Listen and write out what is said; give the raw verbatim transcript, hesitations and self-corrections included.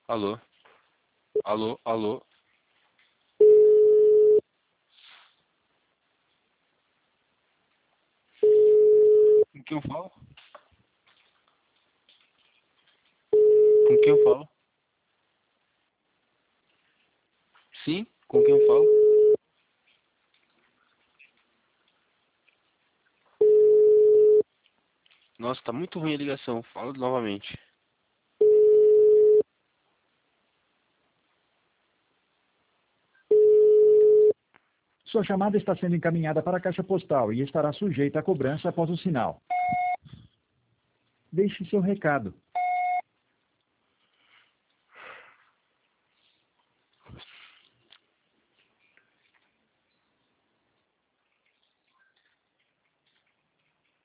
Alô? Alô? Alô? Com quem eu falo? Com quem eu falo? Sim? Com quem eu falo? Nossa, tá muito ruim a ligação. Fala novamente. Sua chamada está sendo encaminhada para a caixa postal e estará sujeita a cobrança após o sinal. Deixe seu recado.